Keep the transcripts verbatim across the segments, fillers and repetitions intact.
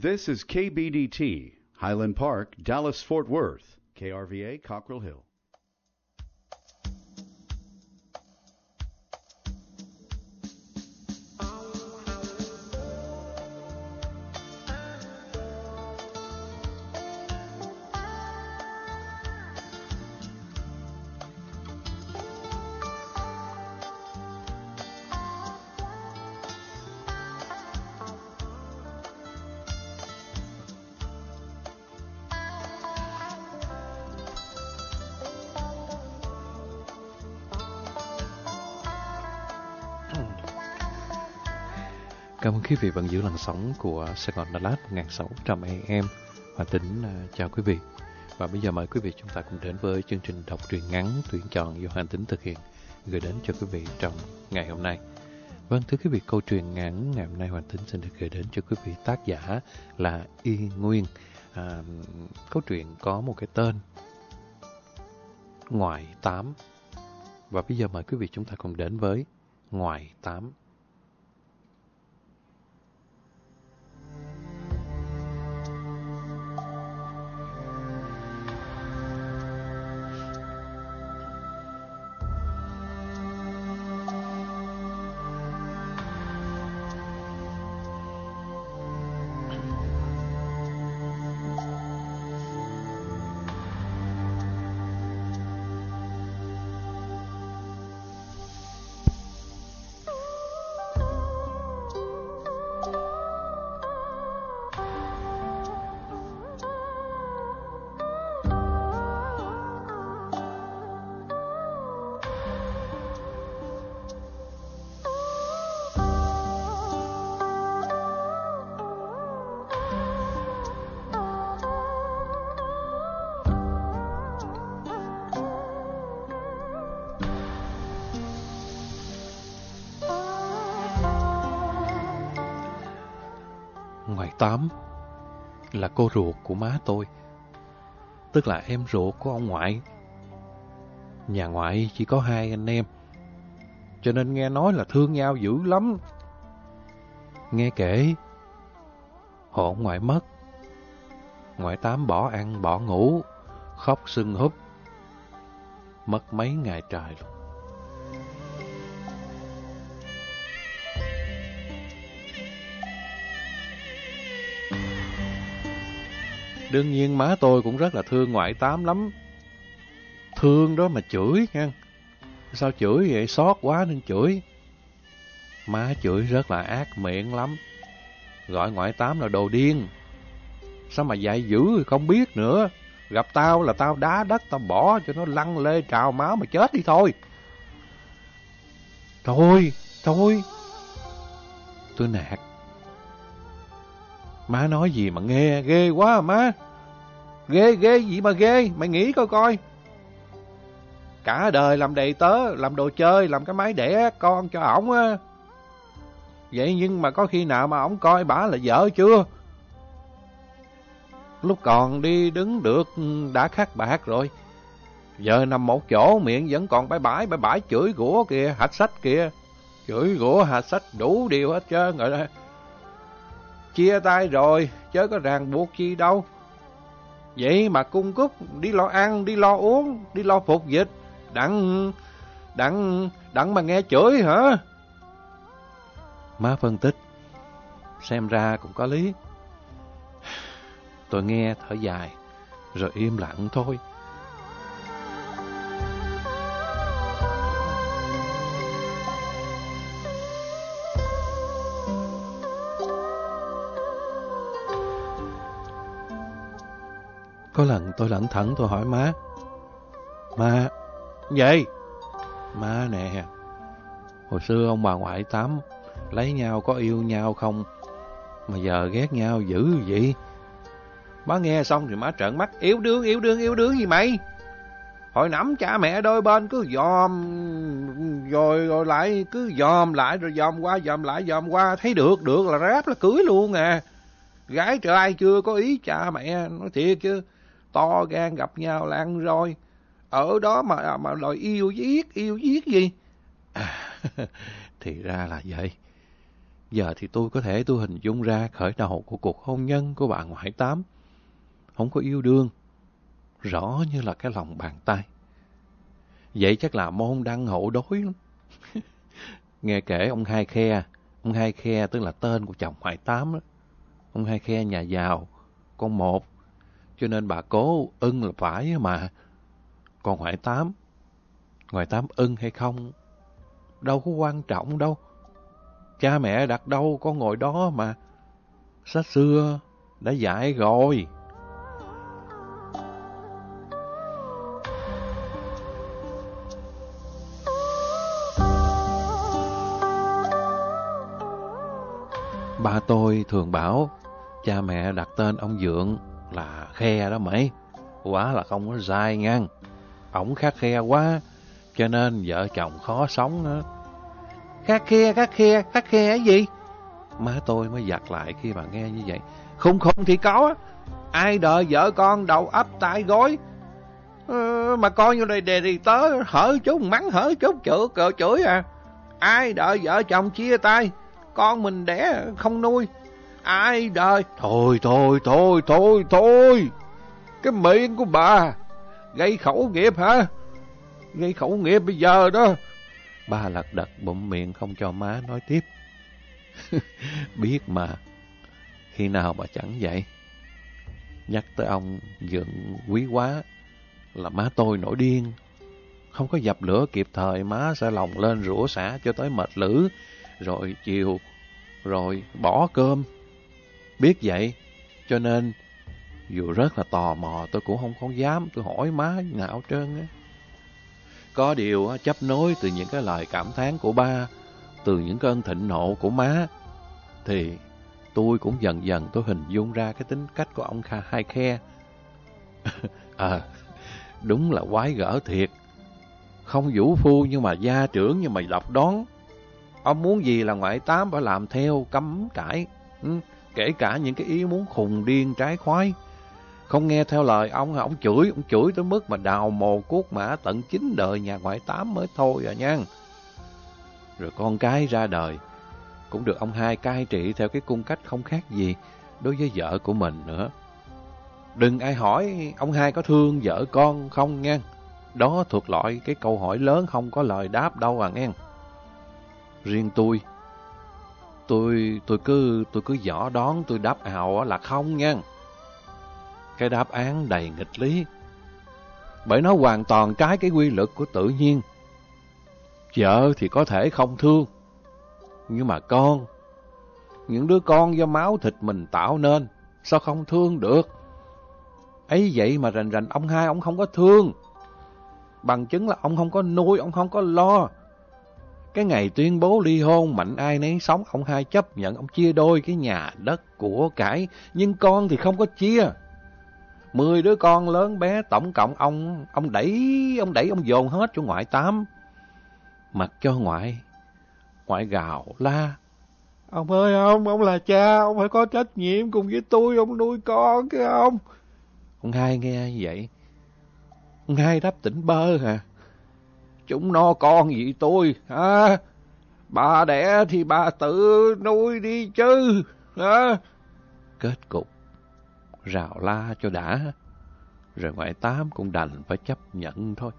This is K B D T, Highland Park, Dallas-Fort Worth, K R V A, Cockrell Hill. Cảm ơn quý vị vẫn giữ làn sóng của Sài Gòn Đà Lạt một nghìn sáu trăm A M. Hòa Tính uh, chào quý vị. Và bây giờ mời quý vị chúng ta cùng đến với chương trình đọc truyện ngắn tuyển chọn do Hòa Tính thực hiện gửi đến cho quý vị trong ngày hôm nay. Vâng, thưa quý vị, câu truyện ngắn ngày hôm nay Hòa Tính xin được gửi đến cho quý vị tác giả là Y Nguyên. À, câu chuyện có một cái tên Ngoại Tám. Và bây giờ mời quý vị chúng ta cùng đến với Ngoại Tám. Ngoại Tám là cô ruột của má tôi, tức là em ruột của ông ngoại. Nhà ngoại chỉ có hai anh em, cho nên nghe nói là thương nhau dữ lắm. Nghe kể, hồi ông ngoại mất, ngoại Tám bỏ ăn bỏ ngủ, khóc sưng húp, mất mấy ngày trời luôn. Đương nhiên má tôi cũng rất là thương ngoại Tám lắm. Thương đó mà chửi nha. Sao chửi vậy? Xót quá nên chửi. Má chửi rất là ác miệng lắm. Gọi ngoại Tám là đồ điên. Sao mà dạy dữ thì không biết nữa. Gặp tao là tao đá đất, tao bỏ cho nó lăn lê trào máu mà chết đi thôi. Thôi, thôi. Tôi nạt. Má nói gì mà nghe, ghê quá à má. Ghê, ghê gì mà ghê, mày nghĩ coi coi. Cả đời làm đầy tớ, làm đồ chơi, làm cái máy đẻ con cho ổng á. Vậy nhưng mà có khi nào mà ổng coi bả là vợ chưa? Lúc còn đi đứng được đã khát bạc rồi. Giờ nằm một chỗ miệng vẫn còn bãi bãi, bãi bãi chửi gũa kìa, hạch sách kìa. Chửi gũa hạch sách đủ điều hết trơn rồi đó. Chia tay rồi, chớ có ràng buộc chi đâu. Vậy mà cung cúc đi lo ăn, đi lo uống, đi lo phục dịch. Đặng, đặng, đặng mà nghe chửi hả? Má phân tích, xem ra cũng có lý. Tôi nghe thở dài, rồi im lặng thôi. Có lần tôi lẩn thẩn tôi hỏi má. Má, gì? Má nè, hồi xưa ông bà ngoại Tám lấy nhau có yêu nhau không? Mà giờ ghét nhau dữ vậy? Má nghe xong thì má trợn mắt. Yêu đương, yêu đương, yêu đương gì mày? Hồi nắm cha mẹ đôi bên cứ dòm, rồi rồi lại cứ dòm lại, rồi dòm qua, dòm lại, dòm qua. Thấy được, được là ráp là cưới luôn à. Gái trai chưa có ý cha mẹ, nói thiệt chứ. To gan gặp nhau là ăn rồi. Ở đó mà mà đòi yêu giết, yêu giết gì? À, thì ra là vậy. Giờ thì tôi có thể tôi hình dung ra khởi đầu của cuộc hôn nhân của bà ngoại Tám. Không có yêu đương, rõ như là cái lòng bàn tay. Vậy chắc là môn đăng hộ đối lắm. Nghe kể ông Hai Khe, ông Hai Khe tức là tên của chồng ngoại Tám đó. Ông Hai Khe nhà giàu, con một, cho nên bà cố ưng là phải mà. Còn ngoại Tám, ngoại Tám ưng hay không, đâu có quan trọng đâu. Cha mẹ đặt đâu có ngồi đó mà. Sách xưa đã dạy rồi. Ba tôi thường bảo cha mẹ đặt tên ông Dượng là Khe đó mày. Quả là không có sai ngang. Ổng khắc khe quá, cho nên vợ chồng khó sống nữa. Khắc khe, khắc khe, khắc khe cái gì? Má tôi mới giặt lại khi bà nghe như vậy. Không không thì có. Ai đợi vợ con đầu ấp tay gối. Ờ, mà coi như này đề thì tớ hở chút mắng hở chút chửi, cỡ chửi à. Ai đợi vợ chồng chia tay, con mình đẻ không nuôi. Ai đợi. Thôi thôi thôi thôi thôi. Cái miệng của bà gây khẩu nghiệp hả? Gây khẩu nghiệp bây giờ đó. Ba lật đật bụm miệng không cho má nói tiếp. Biết mà, khi nào mà chẳng vậy. Nhắc tới ông Dượng quý quá là má tôi nổi điên. Không có dập lửa kịp thời, má sẽ lòng lên rủa xả cho tới mệt lử. Rồi chiều, rồi bỏ cơm. Biết vậy, cho nên dù rất là tò mò tôi cũng không có dám tôi hỏi má nào hết trơn á. Có điều chấp nối từ những cái lời cảm thán của ba, từ những cơn thịnh nộ của má, thì tôi cũng dần dần tôi hình dung ra cái tính cách của ông Hai Khe. À, đúng là quái gở thiệt. Không vũ phu nhưng mà gia trưởng nhưng mà độc đoán. Ông muốn gì là ngoại Tám phải làm theo cấm cãi. Ừ, kể cả những cái ý muốn khùng điên trái khoái. Không nghe theo lời ông, ông chửi, ông chửi tới mức mà đào mồ cuốc mã tận chín đời nhà ngoại Tám mới thôi à nha. Rồi con cái ra đời, cũng được ông Hai cai trị theo cái cung cách không khác gì đối với vợ của mình nữa. Đừng ai hỏi ông Hai có thương vợ con không nha. Đó thuộc loại cái câu hỏi lớn không có lời đáp đâu à nghe. Riêng tôi, tôi tôi cứ tôi cứ dõ đón tôi đáp ào là không nha. Cái đáp án đầy nghịch lý, bởi nó hoàn toàn trái cái quy luật của tự nhiên. Vợ thì có thể không thương, nhưng mà con, những đứa con do máu thịt mình tạo nên, sao không thương được? Ấy vậy mà rành rành ông Hai ông không có thương. Bằng chứng là ông không có nuôi, ông không có lo. Cái ngày tuyên bố ly hôn mạnh ai nấy sống, ông Hai chấp nhận ông chia đôi cái nhà đất của cải, nhưng con thì không có chia. Mười đứa con lớn bé tổng cộng ông ông đẩy ông đẩy ông dồn hết cho ngoại Tám. Mặc cho ngoại ngoại gào la. Ông ơi ông, ông là cha, ông phải có trách nhiệm cùng với tôi, ông nuôi con cái ông. Ông Hai nghe như vậy, ông Hai đáp tỉnh bơ hả? Chúng nó con gì tôi hả? Bà đẻ thì bà tự nuôi đi chứ hả? Kết cục rào la cho đã, rồi ngoại Tám cũng đành phải chấp nhận thôi.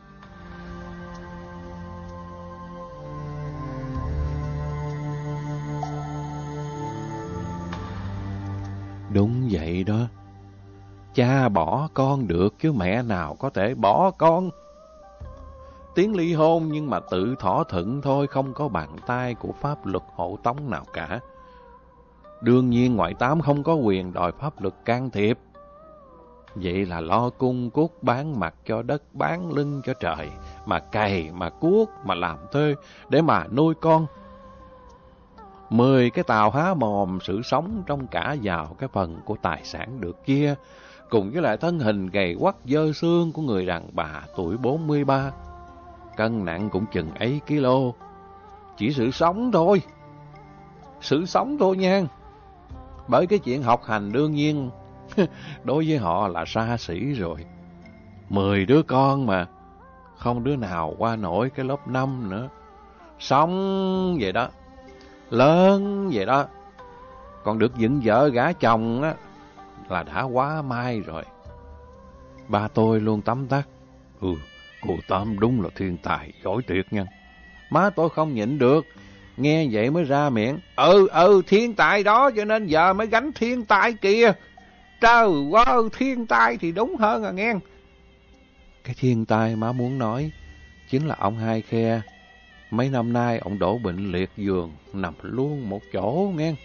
Đúng vậy đó. Cha bỏ con được chứ mẹ nào có thể bỏ con. Tiếng ly hôn nhưng mà tự thỏa thuận thôi, không có bàn tay của pháp luật hộ tống nào cả. Đương nhiên ngoại Tám không có quyền đòi pháp luật can thiệp. Vậy là lo cung cuốc bán mặt cho đất, bán lưng cho trời, mà cày, mà cuốc, mà làm thuê để mà nuôi con. Mười cái tàu há mồm sự sống trong cả vào cái phần của tài sản được chia, cùng với lại thân hình gầy quắt dơ xương của người đàn bà tuổi bốn mươi ba. Cân nặng cũng chừng ấy kg. Chỉ sự sống thôi. Sự sống thôi nha. Bởi cái chuyện học hành đương nhiên đối với họ là xa xỉ rồi. Mười đứa con mà, không đứa nào qua nổi cái lớp năm nữa. Sống vậy đó. lớn vậy đó. Còn được dựng vợ gả chồng á là đã quá may rồi. Ba tôi luôn tấm tắc. Ừ, cô Tám đúng là thiên tài, giỏi tuyệt nha. Má tôi không nhịn được, nghe vậy mới ra miệng. Ừ, ừ, thiên tài đó, cho nên giờ mới gánh thiên tài kìa. Trời ơi, thiên tài thì đúng hơn à nghe. Cái thiên tài má muốn nói chính là ông Hai Khe. Mấy năm nay ông đổ bệnh liệt giường, nằm luôn một chỗ nghe.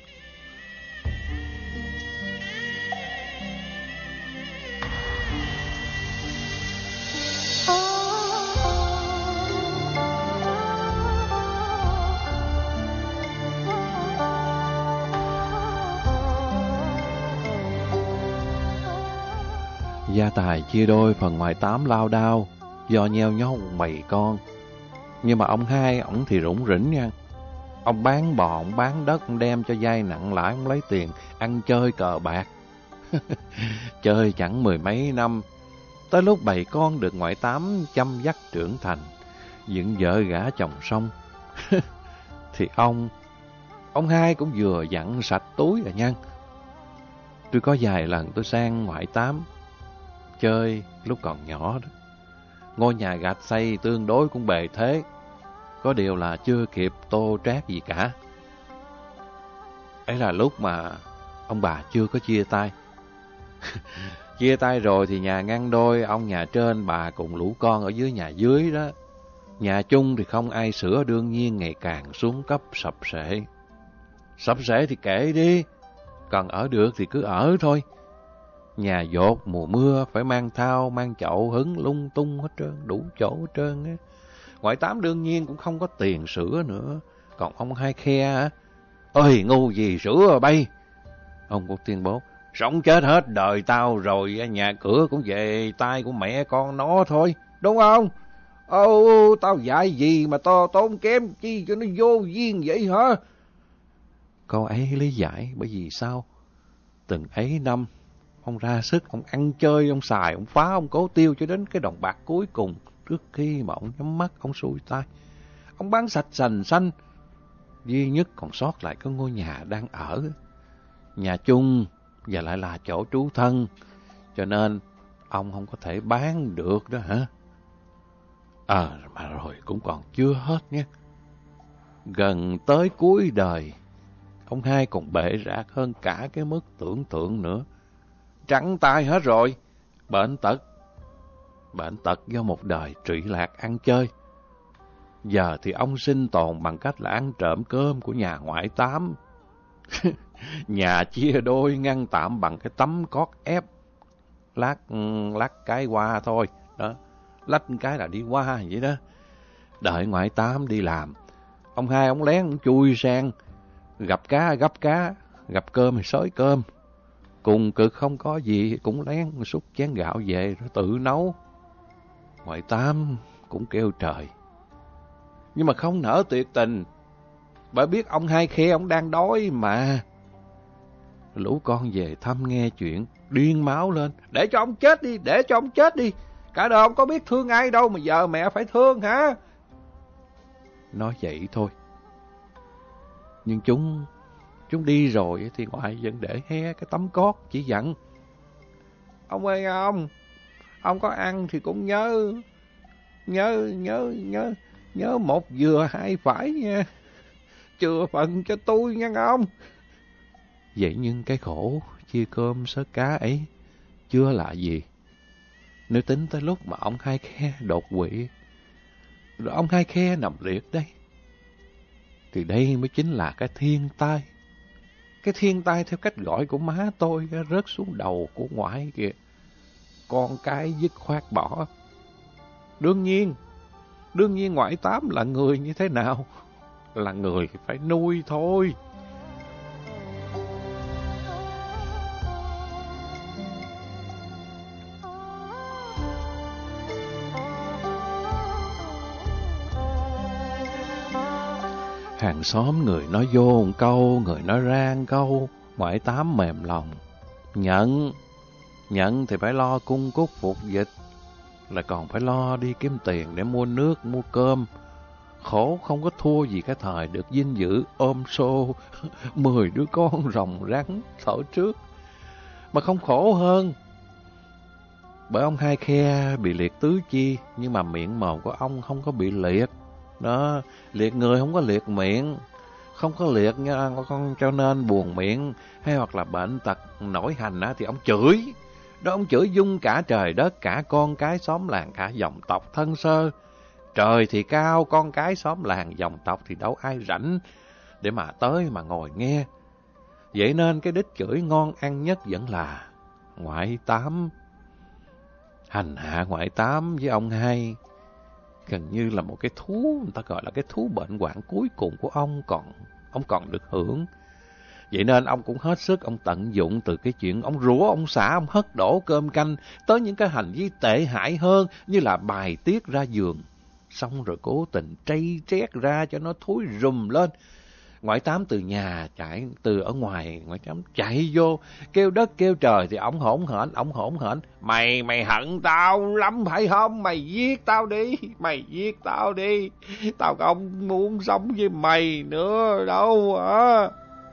Gia tài chia đôi, phần ngoài tám lao đao, do nheo nhau bầy con. Nhưng mà ông Hai, ổng thì rủng rỉnh nha. Ông bán bò, ông bán đất, ông đem cho vay nặng lãi, ông lấy tiền, ăn chơi cờ bạc. Chơi chẳng mười mấy năm, tới lúc bầy con được ngoại tám chăm dắt trưởng thành, dựng vợ gả chồng xong, thì ông, ông Hai cũng vừa dặn sạch túi rồi nha. Tôi có vài lần tôi sang ngoại tám chơi lúc còn nhỏ đó. Ngôi nhà gạch xây tương đối cũng bề thế, có điều là chưa kịp tô trát gì cả. Ấy là lúc mà ông bà chưa có chia tay. Chia tay rồi thì nhà ngăn đôi, ông nhà trên, bà cùng lũ con ở dưới nhà dưới đó. Nhà chung thì không ai sửa, đương nhiên ngày càng xuống cấp sập sệ. Sập sệ thì kệ đi, còn ở được thì cứ ở thôi. Nhà dột mùa mưa phải mang thao, mang chậu hứng lung tung hết trơn, đủ chỗ hết trơn á. Ngoại tám đương nhiên cũng không có tiền sửa nữa. Còn ông Hai Khe á, ơi ngu gì sửa bay. Ông cũng tuyên bố, sống chết hết đời tao rồi, nhà cửa cũng về tay của mẹ con nó thôi, đúng không? Ô, tao dạy gì mà to tốn kém chi cho nó vô duyên vậy hả? Câu ấy lý giải bởi vì sao? Từng ấy năm, ông ra sức, ông ăn chơi, ông xài, ông phá, ông cố tiêu cho đến cái đồng bạc cuối cùng. Trước khi mà ông nhắm mắt, ông xuôi tay, ông bán sạch sành xanh. Duy nhất còn sót lại cái ngôi nhà đang ở. Nhà chung và lại là chỗ trú thân. Cho nên ông không có thể bán được đó hả? Ờ, à, mà rồi cũng còn chưa hết nhé. Gần tới cuối đời, ông Hai còn bể rạc hơn cả cái mức tưởng tượng nữa. Trắng tay hết rồi, bệnh tật. Bệnh tật do một đời trụy lạc ăn chơi. Giờ thì ông sinh tồn bằng cách là ăn trộm cơm của nhà ngoại tám. Nhà chia đôi ngăn tạm bằng cái tấm cót ép. Lát, lát cái qua thôi. Đó, lách cái là đi qua vậy đó. Đợi ngoại tám đi làm, ông Hai ông lén ông chui sang. Gặp cá gấp cá, gặp cơm thì xới cơm. Cùng cực không có gì cũng lén xúc chén gạo về rồi tự nấu. Ngoại tám cũng kêu trời, nhưng mà không nỡ tuyệt tình, bởi biết ông Hai Khe ông đang đói mà. Lũ con về thăm nghe chuyện, điên máu lên. Để cho ông chết đi, để cho ông chết đi. Cả đời ông có biết thương ai đâu mà giờ mẹ phải thương hả? Nói vậy thôi. Nhưng chúng, chúng đi rồi thì ngoại vẫn để he cái tấm cót chỉ dặn. Ông ơi ông, ông có ăn thì cũng nhớ, nhớ, nhớ, nhớ, nhớ một vừa hai phải nha. Chừa phần cho tôi nha ông. Vậy nhưng cái khổ chia cơm sớ cá ấy chưa là gì. Nếu tính tới lúc mà ông Hai Khe đột quỵ, rồi ông Hai Khe nằm liệt đây, thì đây mới chính là cái thiên tai. Cái thiên tai theo cách gọi của má tôi rớt xuống đầu của ngoại kìa. Con cái dứt khoát bỏ. Đương nhiên, đương nhiên ngoại tám là người như thế nào? Là người phải nuôi thôi. Hàng xóm người nói vô một câu, người nói ra một câu, ngoại tám mềm lòng. Nhận, nhận thì phải lo cung cúc phục dịch, là còn phải lo đi kiếm tiền để mua nước, mua cơm, Khổ không có thua gì cái thời được vinh dự ôm xô mười đứa con rồng rắn thở trước. Mà không khổ hơn, bởi ông Hai Khe bị liệt tứ chi, nhưng mà miệng mồm của ông không có bị liệt. Đó, liệt người không có liệt miệng, không có liệt nha, con cho nên buồn miệng hay hoặc là bệnh tật nổi hành á thì ông chửi. Đó, ông chửi dung cả trời đất, cả con cái xóm làng, cả dòng tộc thân sơ. Trời thì cao, con cái xóm làng, dòng tộc thì đâu ai rảnh để mà tới mà ngồi nghe. Vậy nên cái đích chửi ngon ăn nhất vẫn là ngoại tám. Hành hạ ngoại tám với ông Hai gần như là một cái thú, người ta gọi là cái thú bệnh hoạn cuối cùng của ông còn ông còn được hưởng. Vậy nên ông cũng hết sức, ông tận dụng từ cái chuyện ông rủa, ông xả, ông hất đổ cơm canh tới những cái hành vi tệ hại hơn như là bài tiết ra giường, xong rồi cố tình trây trét ra cho nó thối rùm lên. Ngoại tám từ nhà chạy, từ ở ngoài, ngoại tám chạy vô, kêu đất kêu trời thì ổng hỗn hển, ổng hỗn hển. Mày, mày hận tao lắm phải không? Mày giết tao đi, mày giết tao đi. Tao không muốn sống với mày nữa đâu hả?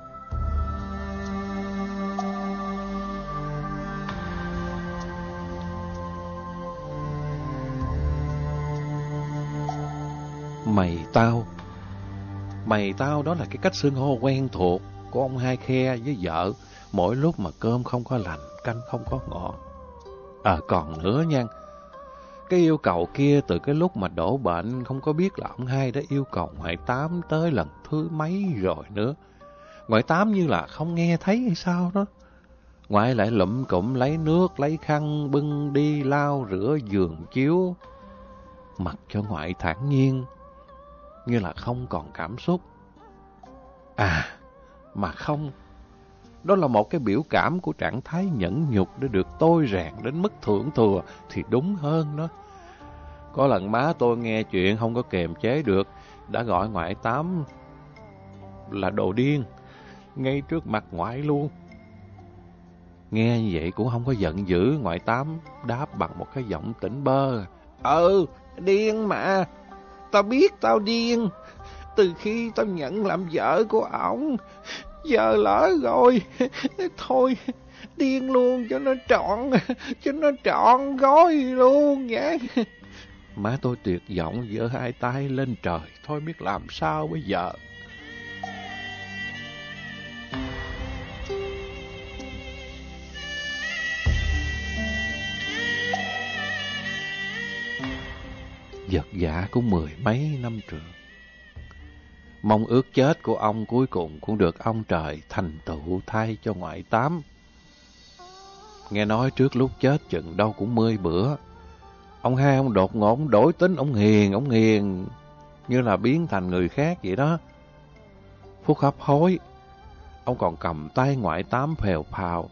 Mày tao. Mày tao đó là cái cách xưng hô quen thuộc của ông Hai Khe với vợ mỗi lúc mà cơm không có lành, canh không có ngọt. À còn nữa nha, cái yêu cầu kia từ cái lúc mà đổ bệnh không có biết là ông Hai đã yêu cầu ngoại tám tới lần thứ mấy rồi nữa. Ngoại tám như là không nghe thấy hay sao đó. Ngoại lại lụm cụm lấy nước, lấy khăn bưng đi lau rửa giường chiếu, mặc cho ngoại thản nhiên, như là không còn cảm xúc. À, mà không, đó là một cái biểu cảm của trạng thái nhẫn nhục để được tôi rèn đến mức thượng thừa thì đúng hơn đó. Có lần má tôi nghe chuyện không có kiềm chế được, đã gọi ngoại tám là đồ điên, ngay trước mặt ngoại luôn. Nghe như vậy cũng không có giận dữ, ngoại tám đáp bằng một cái giọng tỉnh bơ. Ừ, điên mà, tao biết tao điên. Từ khi tao nhận làm vợ của ổng, giờ lỡ rồi, thôi điên luôn cho nó trọn, cho nó trọn gói luôn vậy. Má tôi tuyệt vọng giơ hai tay lên trời, thôi biết làm sao bây giờ. Vật vã của mười mấy năm trường, mong ước chết của ông cuối cùng cũng được ông trời thành tựu thay cho ngoại tám. Nghe nói trước lúc chết chừng đâu cũng mươi bữa, ông Hai ông đột ngột ông đổi tính, ông hiền, ông hiền như là biến thành người khác vậy đó. Phút hấp hối, ông còn cầm tay ngoại tám phèo phào.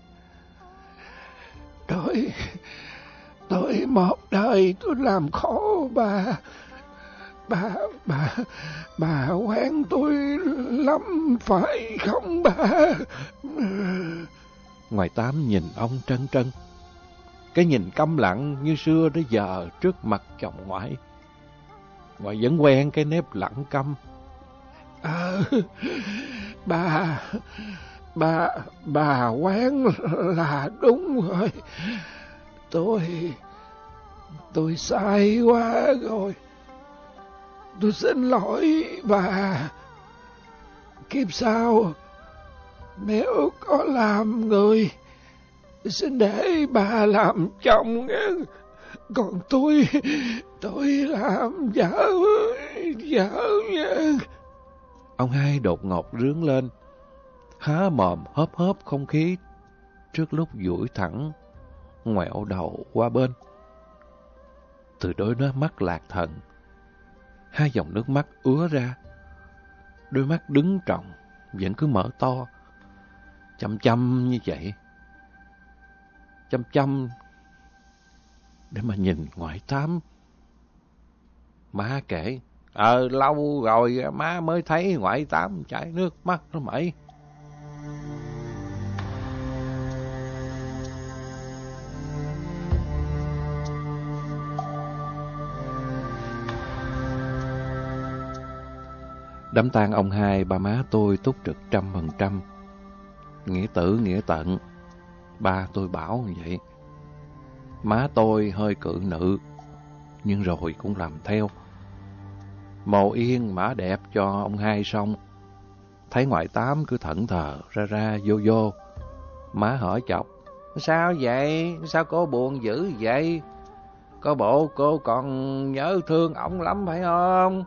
Tôi, tôi một đời tôi làm khổ bà. Bà, bà, bà quen tôi lắm phải không bà? Ngoại tám nhìn ông trân trân, cái nhìn câm lặng như xưa tới giờ trước mặt chồng ngoại. Ngoại vẫn quen cái nếp lặng câm. À, bà, bà, bà quen là đúng rồi. Tôi, tôi sai quá rồi. Tôi xin lỗi bà. Kiếp sau, nếu có làm người, xin để bà làm chồng. Còn tôi, tôi làm vợ, vợ nha. Ông Hai đột ngột rướn lên, há mồm hớp hớp không khí, trước lúc duỗi thẳng, ngoẹo đầu qua bên. Từ đôi đôi mắt lạc thần, hai dòng nước mắt ứa ra. Đôi mắt đứng tròng vẫn cứ mở to, chăm chăm như vậy, chăm chăm để mà nhìn ngoại tám. Má kể, ờ lâu rồi má mới thấy ngoại tám chảy nước mắt đó mày. Đám tang ông hai, ba má tôi túc trực trăm phần trăm. Nghĩa tử nghĩa tận, ba tôi bảo như vậy. Má tôi hơi cự nữ, nhưng rồi cũng làm theo. Mồ yên mã đẹp cho ông hai xong, thấy ngoại tám cứ thẫn thờ ra ra vô vô. Má hỏi chọc: sao vậy? Sao cô buồn dữ vậy? Có bộ cô còn nhớ thương ổng lắm phải không?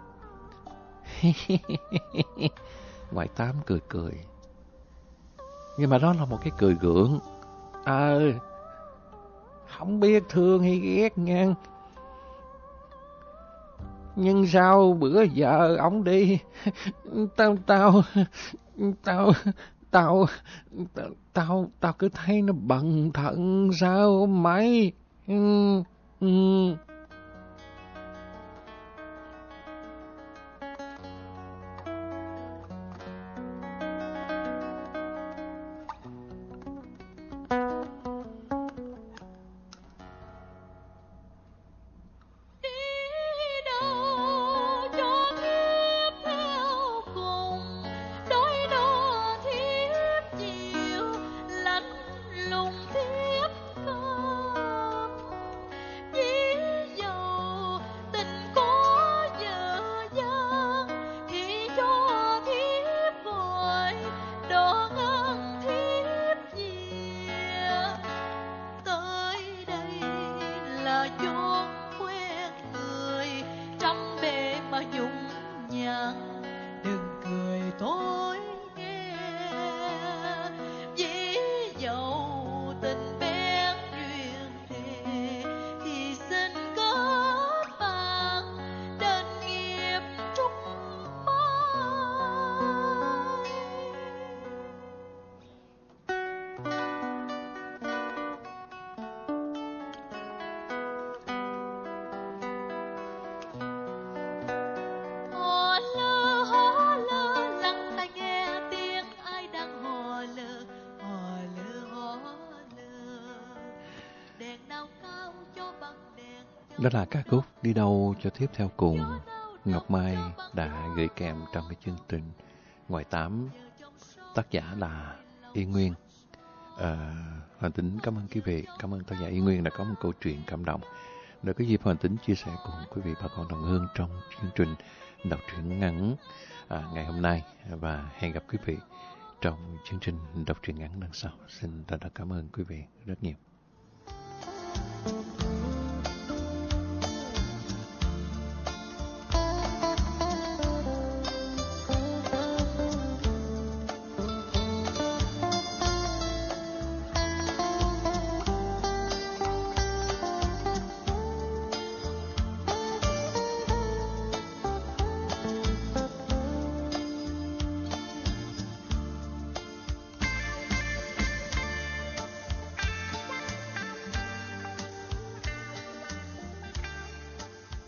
Ngoại tám cười cười, nhưng mà đó là một cái cười gượng. Ờ, không biết thương hay ghét nha, nhưng sao bữa giờ ổng đi, tao tao tao tao tao tao cứ thấy nó bần thận sao mày. Ừ, ừ. Đó là ca khúc Đi Đâu Cho Tiếp Theo Cùng, Ngọc Mai đã gửi kèm trong cái chương trình Ngoại tám. Tác giả là Yên Nguyên. À, Hoàng Tính cảm ơn quý vị, cảm ơn tác giả Yên Nguyên đã có một câu chuyện cảm động để có dịp Hoàng Tính chia sẻ cùng quý vị bà con đồng hương trong chương trình đọc truyện ngắn à, ngày hôm nay, và hẹn gặp quý vị trong chương trình đọc truyện ngắn lần sau. Xin thật cảm ơn quý vị rất nhiều.